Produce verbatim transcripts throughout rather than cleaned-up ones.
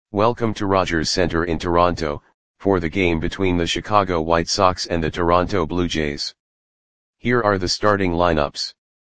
Welcome to Rogers Centre in Toronto, for the game between the Chicago White Sox and the Toronto Blue Jays. Here are the starting lineups.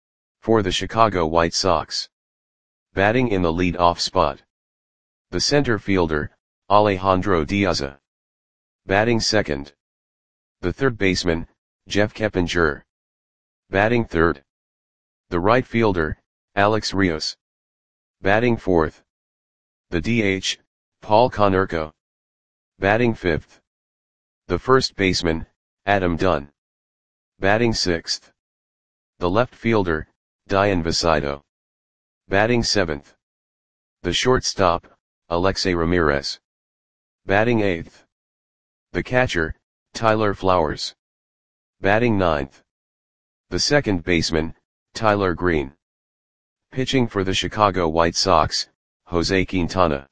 For the Chicago White Sox. Batting in the lead-off spot. The center fielder, Alejandro Diaz. Batting second. The third baseman, Jeff Keppinger. Batting third. The right fielder, Alex Rios. Batting fourth. The D H, Paul Konerko. Batting fifth. The first baseman, Adam Dunn. Batting sixth. The left fielder, Dayan Vicito. Batting seventh. The shortstop, Alexei Ramirez. Batting eighth. The catcher, Tyler Flowers. Batting ninth. The second baseman, Tyler Green. Pitching for the Chicago White Sox, Jose Quintana.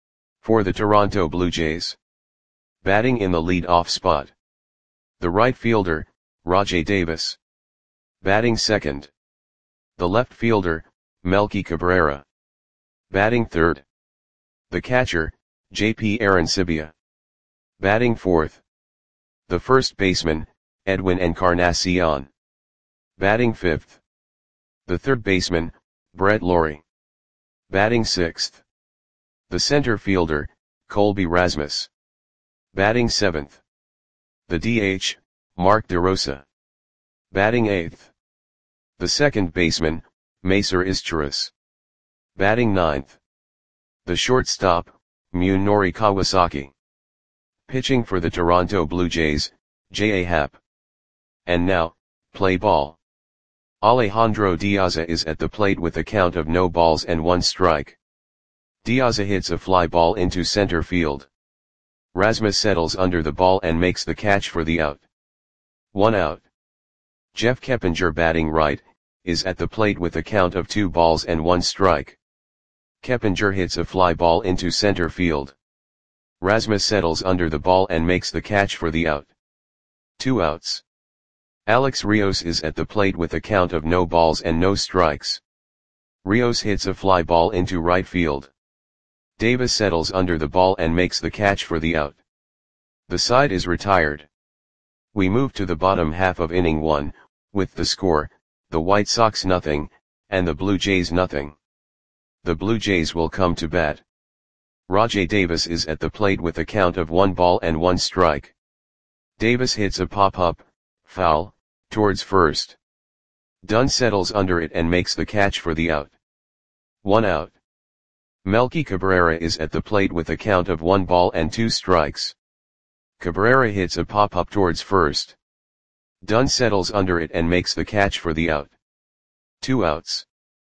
For the Toronto Blue Jays. Batting in the lead-off spot. The right fielder, Rajai Davis. Batting second. The left fielder, Melky Cabrera. Batting third. The catcher, J P Arencibia. Batting fourth. The first baseman, Edwin Encarnacion. Batting fifth. The third baseman, Brett Lawrie. Batting sixth. The center fielder, Colby Rasmus. Batting seventh. The D H, Mark DeRosa. Batting eighth. The second baseman, Macer Izturis. Batting ninth. The shortstop, Munenori Kawasaki. Pitching for the Toronto Blue Jays, J A. Happ. And now, play ball. Alejandro Diaz is at the plate with a count of no balls and one strike. Diaz hits a fly ball into center field. Rasmus settles under the ball and makes the catch for the out. One out. Jeff Keppinger, batting right, is at the plate with a count of two balls and one strike. Keppinger hits a fly ball into center field. Rasmus settles under the ball and makes the catch for the out. Two outs. Alex Rios is at the plate with a count of no balls and no strikes. Rios hits a fly ball into right field. Davis settles under the ball and makes the catch for the out. The side is retired. We move to the bottom half of inning one, with the score, the White Sox nothing, and the Blue Jays nothing. The Blue Jays will come to bat. Rajai Davis is at the plate with a count of one ball and one strike. Davis hits a pop-up, foul, towards first. Dunn settles under it and makes the catch for the out. One out. Melky Cabrera is at the plate with a count of one ball and two strikes. Cabrera hits a pop-up towards first. Dunn settles under it and makes the catch for the out. Two outs.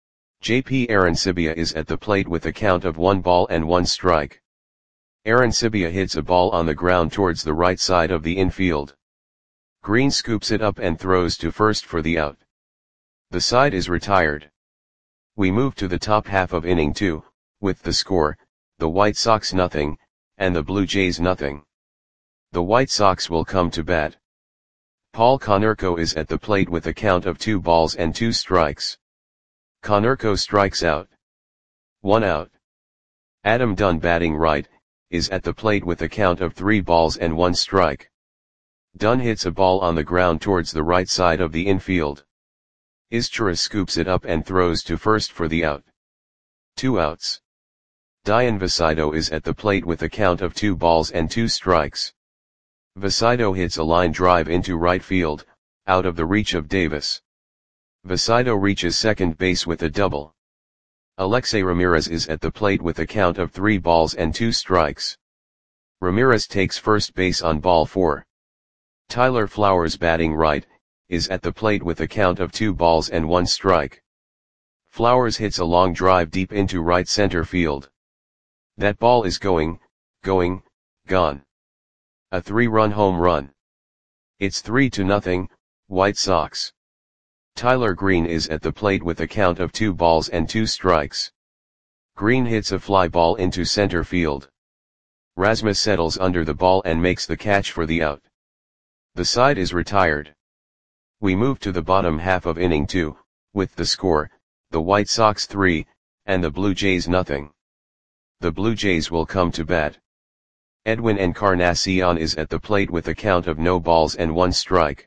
J P Arencibia is at the plate with a count of one ball and one strike. Arencibia hits a ball on the ground towards the right side of the infield. Green scoops it up and throws to first for the out. The side is retired. We move to the top half of inning two, with the score, the White Sox nothing, and the Blue Jays nothing. The White Sox will come to bat. Paul Konerko is at the plate with a count of two balls and two strikes. Konerko strikes out. One out. Adam Dunn, batting right, is at the plate with a count of three balls and one strike. Dunn hits a ball on the ground towards the right side of the infield. Izturis scoops it up and throws to first for the out. Two outs. Dayan Vicito is at the plate with a count of two balls and two strikes. Vicito hits a line drive into right field, out of the reach of Davis. Vicito reaches second base with a double. Alexei Ramirez is at the plate with a count of three balls and two strikes. Ramirez takes first base on ball four. Tyler Flowers, batting right, is at the plate with a count of two balls and one strike. Flowers hits a long drive deep into right center field. That ball is going, going, gone. A three-run home run. It's three to nothing, White Sox. Tyler Green is at the plate with a count of two balls and two strikes. Green hits a fly ball into center field. Rasmus settles under the ball and makes the catch for the out. The side is retired. We move to the bottom half of inning two, with the score, the White Sox three, and the Blue Jays nothing. The Blue Jays will come to bat. Edwin Encarnacion is at the plate with a count of no balls and one strike.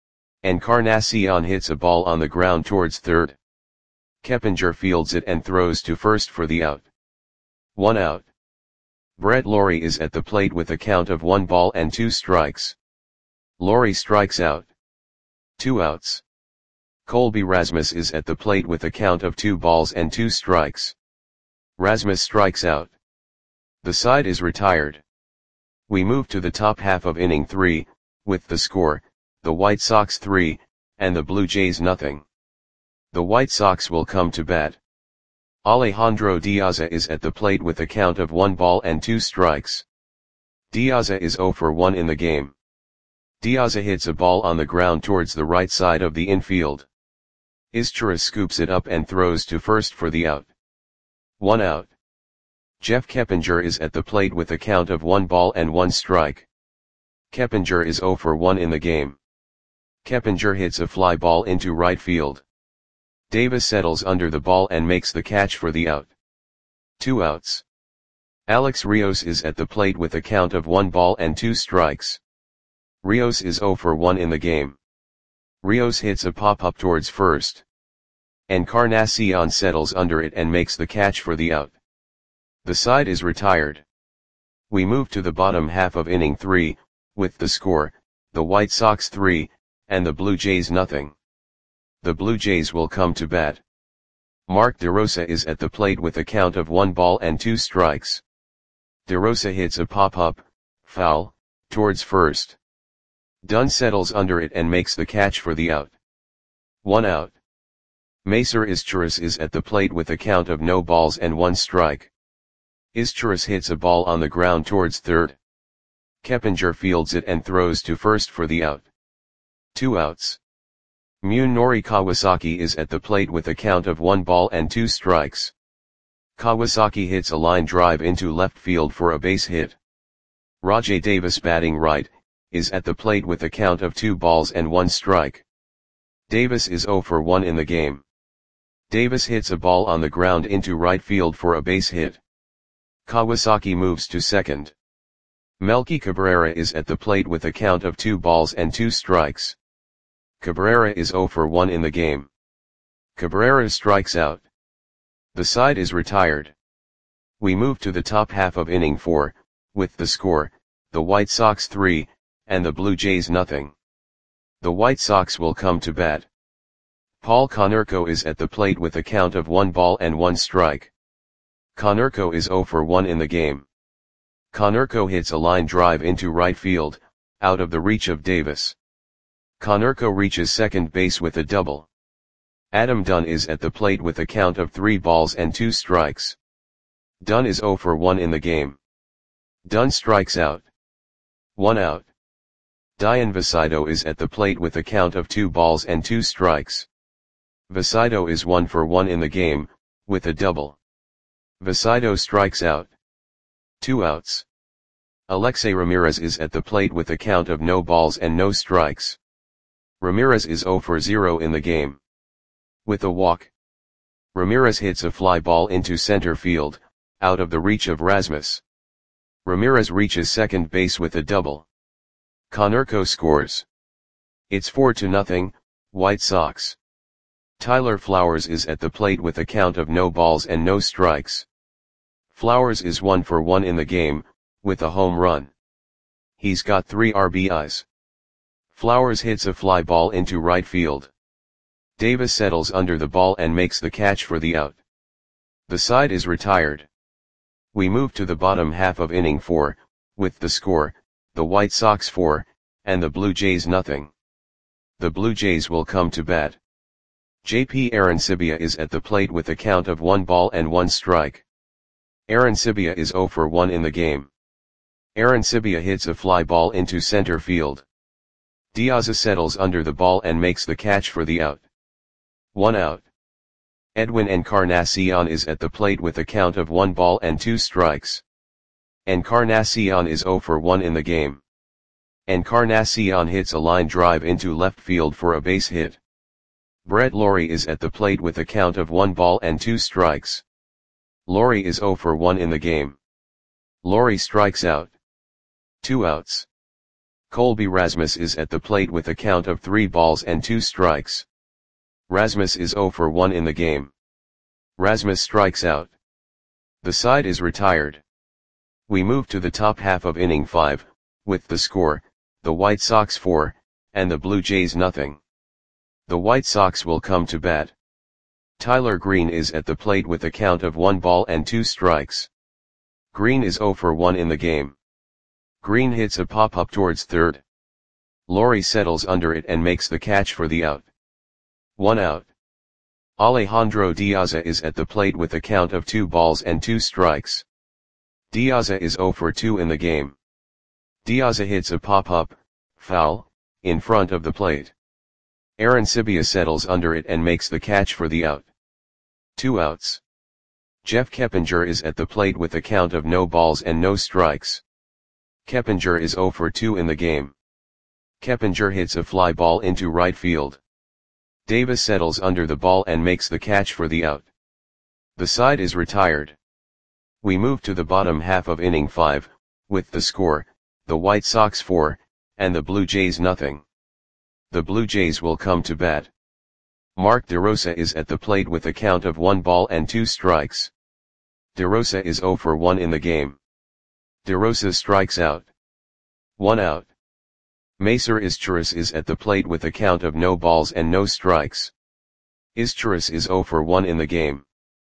Encarnacion hits a ball on the ground towards third. Keppinger fields it and throws to first for the out. One out. Brett Lawrie is at the plate with a count of one ball and two strikes. Lawrie strikes out. Two outs. Colby Rasmus is at the plate with a count of two balls and two strikes. Rasmus strikes out. The side is retired. We move to the top half of inning three, with the score, the White Sox three, and the Blue Jays nothing. The White Sox will come to bat. Alejandro Diaza is at the plate with a count of one ball and two strikes. Diaza is zero for one in the game. Diaza hits a ball on the ground towards the right side of the infield. Izturis scoops it up and throws to first for the out. One out. Jeff Keppinger is at the plate with a count of one ball and one strike. Keppinger is zero for one in the game. Keppinger hits a fly ball into right field. Davis settles under the ball and makes the catch for the out. Two outs. Alex Rios is at the plate with a count of one ball and two strikes. Rios is zero for one in the game. Rios hits a pop-up towards first. Encarnacion settles under it and makes the catch for the out. The side is retired. We move to the bottom half of inning three, with the score, the White Sox three, and the Blue Jays nothing. The Blue Jays will come to bat. Mark DeRosa is at the plate with a count of one ball and two strikes. DeRosa hits a pop-up, foul, towards first. Dunn settles under it and makes the catch for the out. One out. Macer Izturis is at the plate with a count of no balls and one strike. Izturis hits a ball on the ground towards third. Keppinger fields it and throws to first for the out. Two outs. Munenori Kawasaki is at the plate with a count of one ball and two strikes. Kawasaki hits a line drive into left field for a base hit. Rajai Davis, batting right, is at the plate with a count of two balls and one strike. Davis is zero for one in the game. Davis hits a ball on the ground into right field for a base hit. Kawasaki moves to second. Melky Cabrera is at the plate with a count of two balls and two strikes. Cabrera is zero for one in the game. Cabrera strikes out. The side is retired. We move to the top half of inning four, with the score, the White Sox three, and the Blue Jays nothing. The White Sox will come to bat. Paul Konerko is at the plate with a count of one ball and one strike. Konerko is zero for one in the game. Konerko hits a line drive into right field, out of the reach of Davis. Konerko reaches second base with a double. Adam Dunn is at the plate with a count of three balls and two strikes. Dunn is zero for one in the game. Dunn strikes out. One out. Dian Vasido is at the plate with a count of two balls and two strikes. Vasido is one for one in the game, with a double. Vasido strikes out. Two outs. Alexei Ramirez is at the plate with a count of no balls and no strikes. Ramirez is zero for zero in the game. With a walk. Ramirez hits a fly ball into center field, out of the reach of Rasmus. Ramirez reaches second base with a double. Konerko scores. It's four to nothing, White Sox. Tyler Flowers is at the plate with a count of no balls and no strikes. Flowers is one for one in the game, with a home run. He's got three R B Is. Flowers hits a fly ball into right field. Davis settles under the ball and makes the catch for the out. The side is retired. We move to the bottom half of inning four, with the score, the White Sox four, and the Blue Jays nothing. The Blue Jays will come to bat. J P Arancibia is at the plate with a count of one ball and one strike. Arancibia is zero for one in the game. Arancibia hits a fly ball into center field. Diaz settles under the ball and makes the catch for the out. One out. Edwin Encarnacion is at the plate with a count of one ball and two strikes. Encarnacion is zero for one in the game. Encarnacion hits a line drive into left field for a base hit. Brett Lawrie is at the plate with a count of one ball and two strikes. Lori is zero for one in the game. Lori strikes out. Two outs. Colby Rasmus is at the plate with a count of three balls and two strikes. Rasmus is zero for one in the game. Rasmus strikes out. The side is retired. We move to the top half of inning five, with the score, the White Sox four, and the Blue Jays nothing. The White Sox will come to bat. Tyler Green is at the plate with a count of one ball and two strikes. Green is zero for one in the game. Green hits a pop-up towards third. Lori settles under it and makes the catch for the out. One out. Alejandro Diaza is at the plate with a count of two balls and two strikes. Diaza is zero for two in the game. Diaza hits a pop-up, foul, in front of the plate. Arancibia settles under it and makes the catch for the out. Two outs. Jeff Keppinger is at the plate with a count of no balls and no strikes. Keppinger is zero for two in the game. Keppinger hits a fly ball into right field. Davis settles under the ball and makes the catch for the out. The side is retired. We move to the bottom half of inning five, with the score, the White Sox four, and the Blue Jays nothing. The Blue Jays will come to bat. Mark DeRosa is at the plate with a count of one ball and two strikes. DeRosa is zero for one in the game. DeRosa strikes out. One out. Macer Izturis is at the plate with a count of no balls and no strikes. Izturis is zero for one in the game.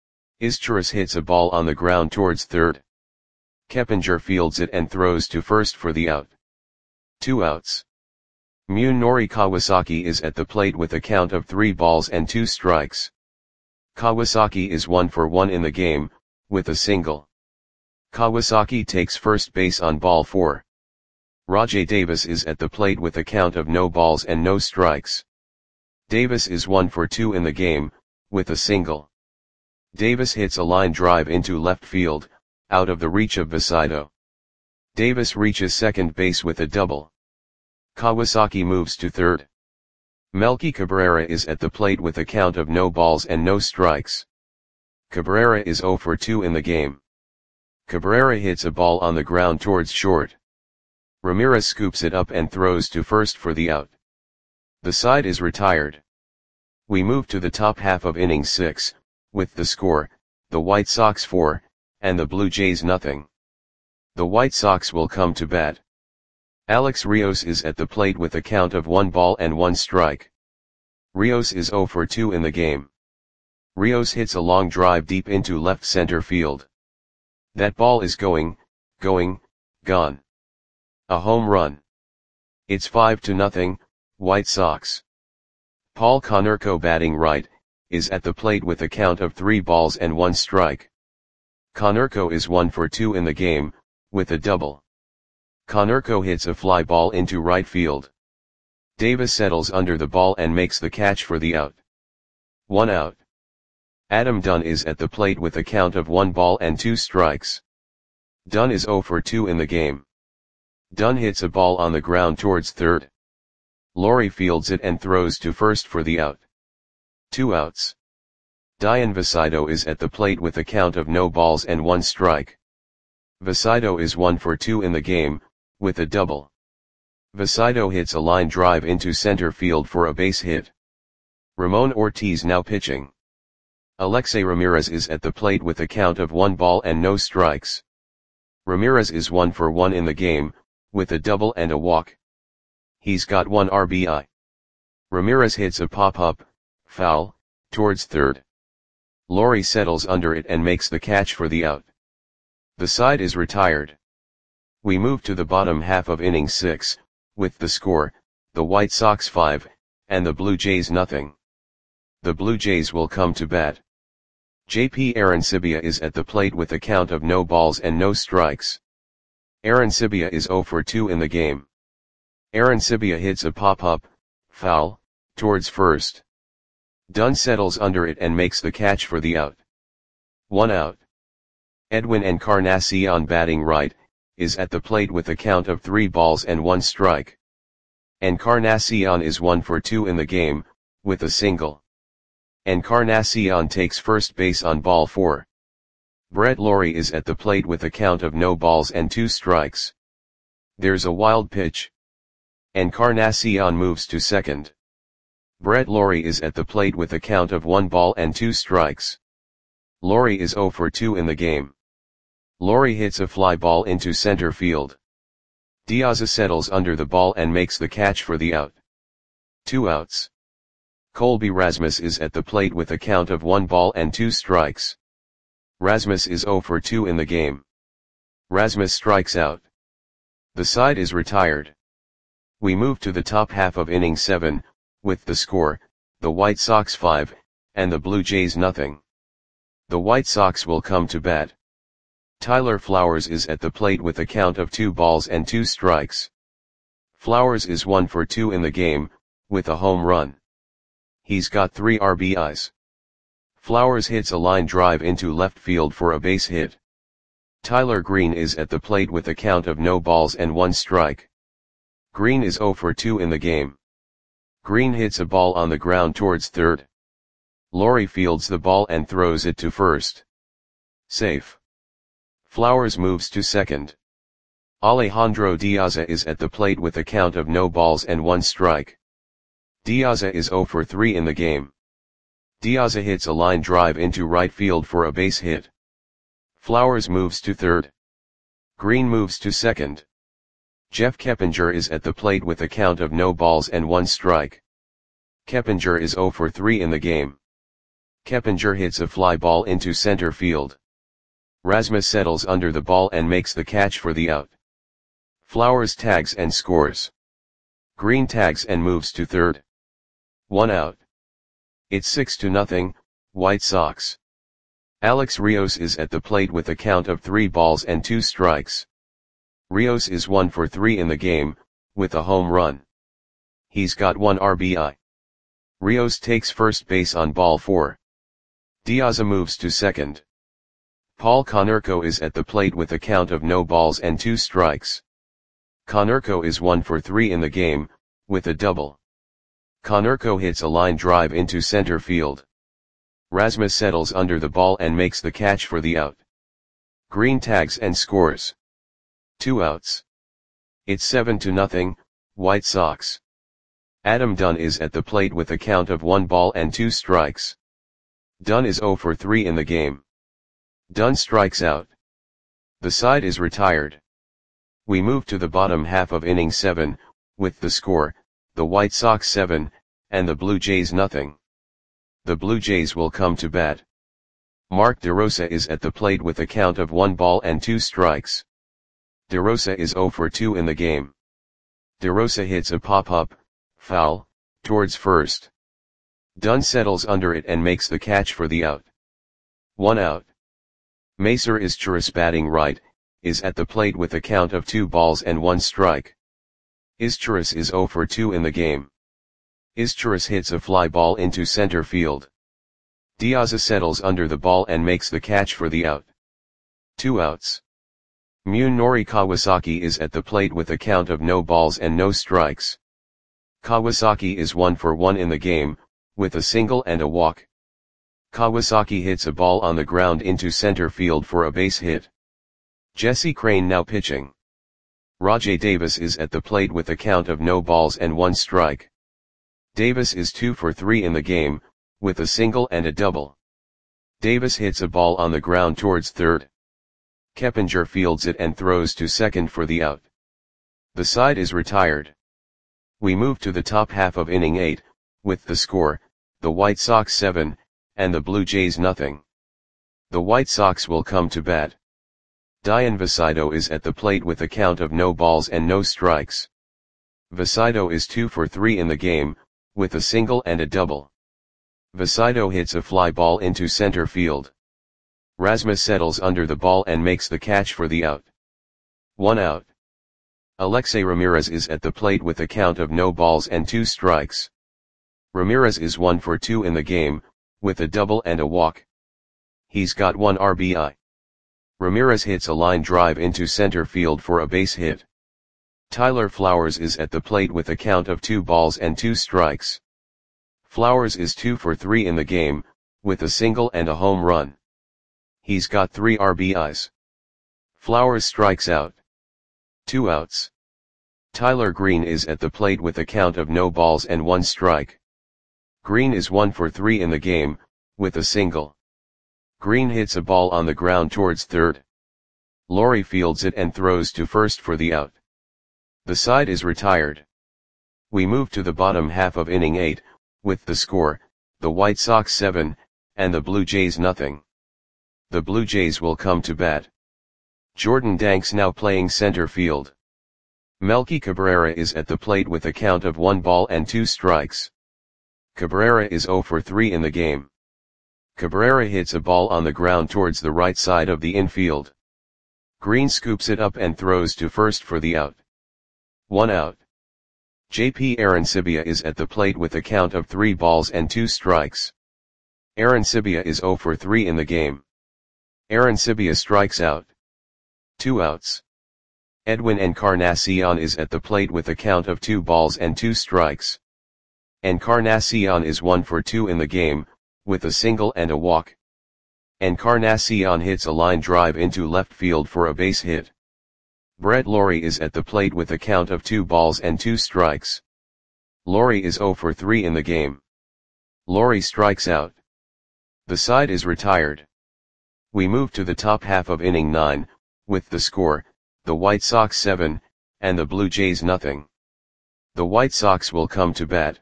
Izturis hits a ball on the ground towards third. Keppinger fields it and throws to first for the out. Two outs. Munenori Kawasaki is at the plate with a count of three balls and two strikes. Kawasaki is one for one in the game, with a single. Kawasaki takes first base on ball four. Rajai Davis is at the plate with a count of no balls and no strikes. Davis is one for two in the game, with a single. Davis hits a line drive into left field, out of the reach of Vasido. Davis reaches second base with a double. Kawasaki moves to third. Melky Cabrera is at the plate with a count of no balls and no strikes. Cabrera is zero for two in the game. Cabrera hits a ball on the ground towards short. Ramirez scoops it up and throws to first for the out. The side is retired. We move to the top half of inning six, with the score, the White Sox four, and the Blue Jays nothing. The White Sox will come to bat. Alex Rios is at the plate with a count of one ball and one strike. Rios is zero for two in the game. Rios hits a long drive deep into left center field. That ball is going, going, gone. A home run. It's five to nothing, White Sox. Paul Konerko, batting right, is at the plate with a count of three balls and one strike. Konerko is one for two in the game, with a double. Konerko hits a fly ball into right field. Davis settles under the ball and makes the catch for the out. One out. Adam Dunn is at the plate with a count of one ball and two strikes. Dunn is zero for two in the game. Dunn hits a ball on the ground towards third. Lori fields it and throws to first for the out. Two outs. Dian Vasido is at the plate with a count of no balls and one strike. Vasido is one for two in the game, with a double. Vasido hits a line drive into center field for a base hit. Ramon Ortiz now pitching. Alexei Ramirez is at the plate with a count of one ball and no strikes. Ramirez is one for one in the game, with a double and a walk. He's got one R B I. Ramirez hits a pop-up, foul, towards third. Lori settles under it and makes the catch for the out. The side is retired. We move to the bottom half of inning six, with the score, the White Sox five, and the Blue Jays nothing. The Blue Jays will come to bat. J P Arancibia is at the plate with a count of no balls and no strikes. Arancibia is zero for two in the game. Arancibia hits a pop-up, foul, towards first. Dunn settles under it and makes the catch for the out. One out. Edwin Encarnacion, batting right, is at the plate with a count of three balls and one strike. Encarnacion is one for two in the game, with a single. Encarnacion takes first base on ball four. Brett Lawrie is at the plate with a count of no balls and two strikes. There's a wild pitch. Encarnacion moves to second. Brett Lawrie is at the plate with a count of one ball and two strikes. Lawrie is oh for two in the game. Lawrie hits a fly ball into center field. Diaz settles under the ball and makes the catch for the out. Two outs. Colby Rasmus is at the plate with a count of one ball and two strikes. Rasmus is oh for two in the game. Rasmus strikes out. The side is retired. We move to the top half of inning seven, with the score, the White Sox five, and the Blue Jays nothing. The White Sox will come to bat. Tyler Flowers is at the plate with a count of two balls and two strikes. Flowers is one for two in the game, with a home run. He's got three R B Is. Flowers hits a line drive into left field for a base hit. Tyler Green is at the plate with a count of no balls and one strike. Green is oh for two in the game. Green hits a ball on the ground towards third. Lawrie fields the ball and throws it to first. Safe. Flowers moves to second. Alejandro Diaz is at the plate with a count of no balls and one strike. Diaz is oh for three in the game. Diaz hits a line drive into right field for a base hit. Flowers moves to third. Green moves to second. Jeff Keppinger is at the plate with a count of no balls and one strike. Keppinger is oh for three in the game. Keppinger hits a fly ball into center field. Rasmus settles under the ball and makes the catch for the out. Flowers tags and scores. Green tags and moves to third. One out. It's six to nothing, White Sox. Alex Rios is at the plate with a count of three balls and two strikes. Rios is one for three in the game, with a home run. He's got one R B I. Rios takes first base on ball four. Diaz moves to second. Paul Konerko is at the plate with a count of no balls and two strikes. Konerko is one for three in the game, with a double. Konerko hits a line drive into center field. Rasmus settles under the ball and makes the catch for the out. Green tags and scores. Two outs. It's seven to nothing, White Sox. Adam Dunn is at the plate with a count of one ball and two strikes. Dunn is oh for three in the game. Dunn strikes out. The side is retired. We move to the bottom half of inning seven, with the score, the White Sox seven, and the Blue Jays nothing. The Blue Jays will come to bat. Mark DeRosa is at the plate with a count of one ball and two strikes. DeRosa is oh for two in the game. DeRosa hits a pop-up, foul, towards first. Dunn settles under it and makes the catch for the out. One out. Macer Izturis, batting right, is at the plate with a count of two balls and one strike. Izturis is oh for two in the game. Izturis hits a fly ball into center field. Diaz settles under the ball and makes the catch for the out. Two outs. Munenori Kawasaki is at the plate with a count of no balls and no strikes. Kawasaki is one for one in the game, with a single and a walk. Kawasaki hits a ball on the ground into center field for a base hit. Jesse Crain now pitching. Rajai Davis is at the plate with a count of no balls and one strike. Davis is two for three in the game, with a single and a double. Davis hits a ball on the ground towards third. Keppinger fields it and throws to second for the out. The side is retired. We move to the top half of inning eight, with the score, the White Sox seven, and the Blue Jays nothing. The White Sox will come to bat. Dian Vasido is at the plate with a count of no balls and no strikes. Vasido is two for three in the game, with a single and a double. Vasido hits a fly ball into center field. Rasmus settles under the ball and makes the catch for the out. One out. Alexei Ramirez is at the plate with a count of no balls and two strikes. Ramirez is one for two in the game, with a double and a walk. He's got one R B I. Ramirez hits a line drive into center field for a base hit. Tyler Flowers is at the plate with a count of two balls and two strikes. Flowers is two for three in the game, with a single and a home run. He's got three R B Is. Flowers strikes out. Two outs. Tyler Green is at the plate with a count of no balls and one strike. Green is one for three in the game, with a single. Green hits a ball on the ground towards third. Laurie fields it and throws to first for the out. The side is retired. We move to the bottom half of inning eight, with the score, the White Sox seven, and the Blue Jays nothing. The Blue Jays will come to bat. Jordan Danks now playing center field. Melky Cabrera is at the plate with a count of one ball and two strikes. Cabrera is zero for three in the game. Cabrera hits a ball on the ground towards the right side of the infield. Green scoops it up and throws to first for the out. One out. J P Arancibia is at the plate with a count of three balls and two strikes. Arancibia is zero for three in the game. Arancibia strikes out. Two outs. Edwin Encarnacion is at the plate with a count of two balls and two strikes. Encarnacion is one for two in the game, with a single and a walk. Encarnacion hits a line drive into left field for a base hit. Brett Lawrie is at the plate with a count of two balls and two strikes. Lawrie is zero for three in the game. Lawrie strikes out. The side is retired. We move to the top half of inning nine, with the score, the White Sox seven, and the Blue Jays nothing. The White Sox will come to bat.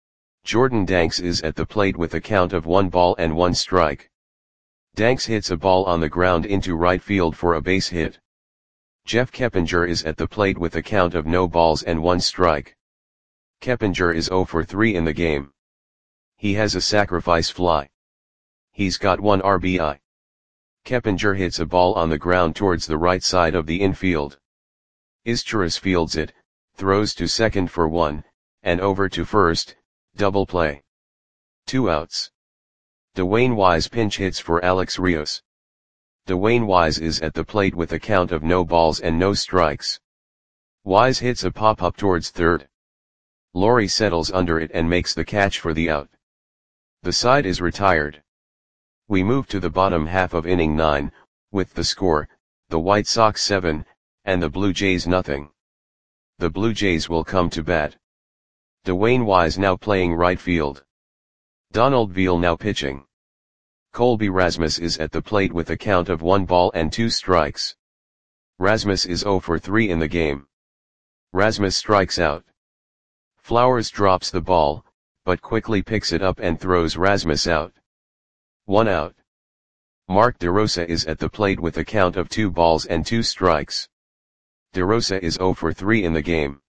Jordan Danks is at the plate with a count of one ball and one strike. Danks hits a ball on the ground into right field for a base hit. Jeff Keppinger is at the plate with a count of no balls and one strike. Keppinger is zero for three in the game. He has a sacrifice fly. He's got one R B I. Keppinger hits a ball on the ground towards the right side of the infield. Izturis fields it, throws to second for one, and over to first, double play. Two outs. Dwayne Wise pinch hits for Alex Rios. Dwayne Wise is at the plate with a count of no balls and no strikes. Wise hits a pop-up towards third. Lawrie settles under it and makes the catch for the out. The side is retired. We move to the bottom half of inning nine, with the score, the White Sox seven, and the Blue Jays nothing. The Blue Jays will come to bat. Dwayne Wise now playing right field. Donald Veal now pitching. Colby Rasmus is at the plate with a count of one ball and two strikes. Rasmus is zero for three in the game. Rasmus strikes out. Flowers drops the ball, but quickly picks it up and throws Rasmus out. One out. Mark DeRosa is at the plate with a count of two balls and two strikes. DeRosa is zero for three in the game.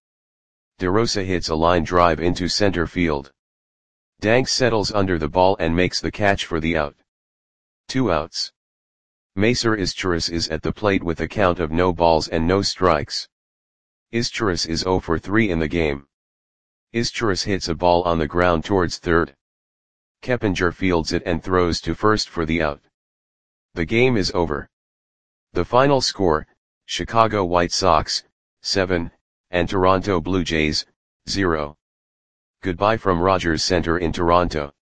DeRosa hits a line drive into center field. Danks settles under the ball and makes the catch for the out. Two outs. Macer Izturis is at the plate with a count of no balls and no strikes. Izturis is zero for three in the game. Izturis hits a ball on the ground towards third. Keppinger fields it and throws to first for the out. The game is over. The final score, Chicago White Sox, seven, and Toronto Blue Jays, zero. Goodbye from Rogers Center in Toronto.